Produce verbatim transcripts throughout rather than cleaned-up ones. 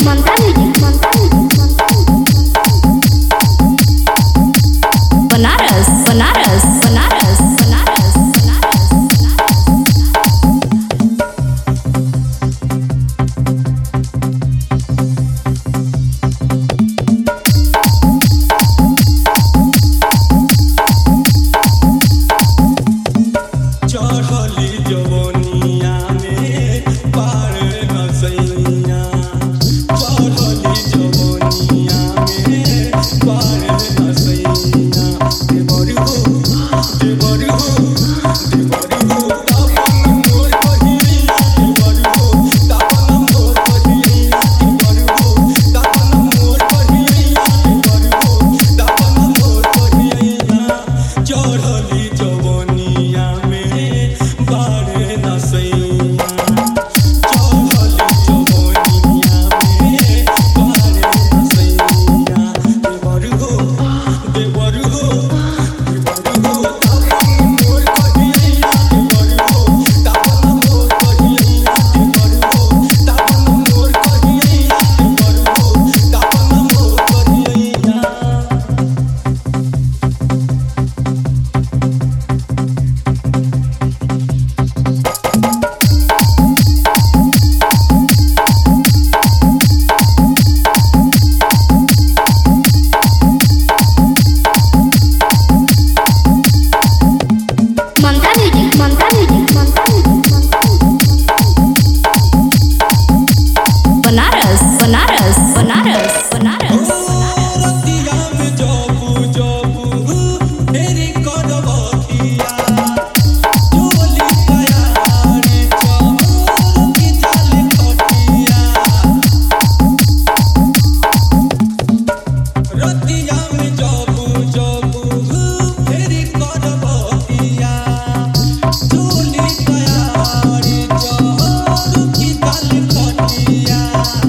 Manta Music, Manta Music, Banaras, Banaras, Banaras, Banaras, Banaras, चढ़ली जवनिया में पार नसैया चढ़ली जवनिया में पार नसैया देवर हो देवर हो देवर हो तापन मोर कहिया देवर हो तापन मोर कहिया देवर हो तापन मोर कहिया देवर हो तापन मोर कहिया चढ़ली जवनिया में बारे नसैया चढ़ली जवनिया में बारे नसैया देवर हो देवर हो देवर हो तापन मोर कहिया देवर हो तापन मोर कहिया देवर हो तापन मोर कहिया देवर हो तापन मोर कहिया Manta Music, Manta Music, Manta Music, Banaras, Banaras, Banaras, Banaras, रतिया में जबू जबू तेरी करवतिया चोली तैयारी चोर की जाल खटिया रतिया में जबू जबू तेरी करवतिया चोली तैयारी चोर की जाल खटिया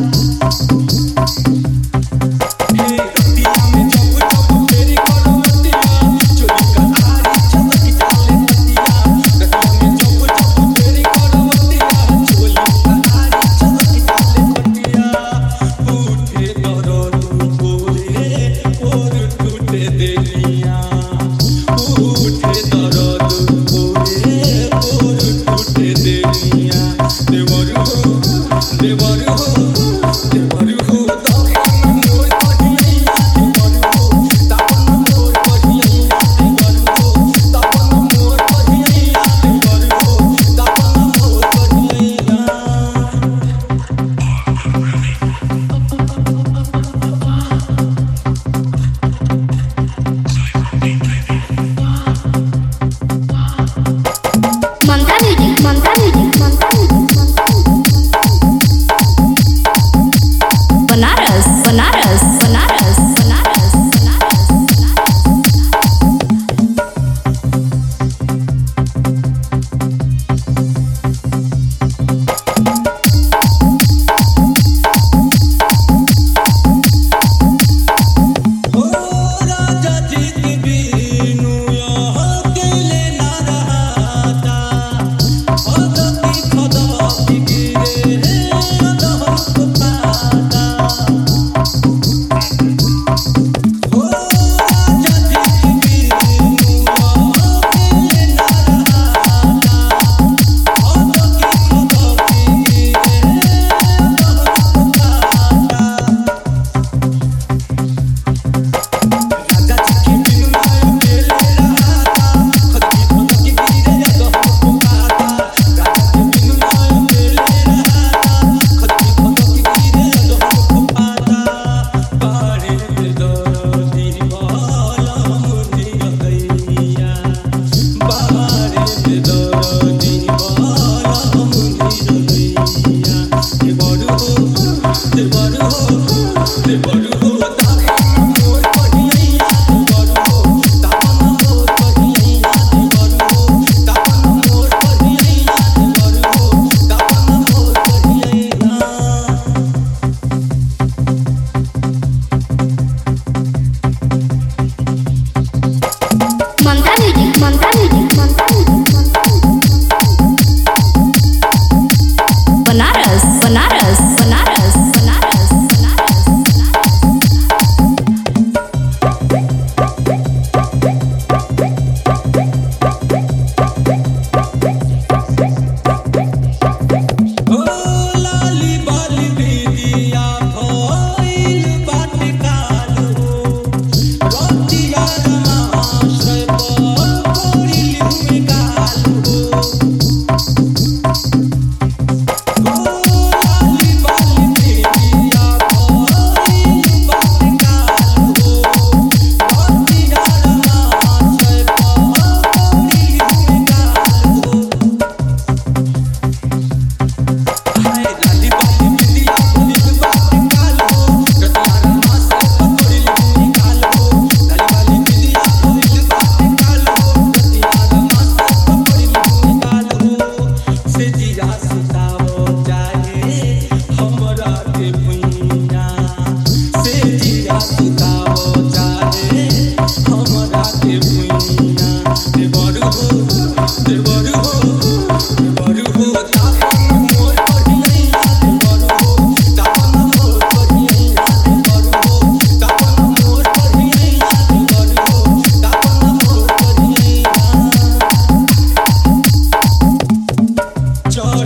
रतिया में जब जब तेरी करवतिया चोली का आरी छतक जाले खटिया रतिया में जब जब तेरी करवतिया चोली का आरी छतक जाले खटिया उठे दर्द बोले और टूटे देलिया उठे दर्द बोले और टूटे देलिया देवर हो देवर हो देवर हो तापन मोर कहिया देवर हो तापन मोर कहिया देवर हो तापन मोर कहिया देवर हो तापन मोर कहिया Manta Music, Manta Music, Manta Music.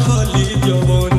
चढ़ली जवन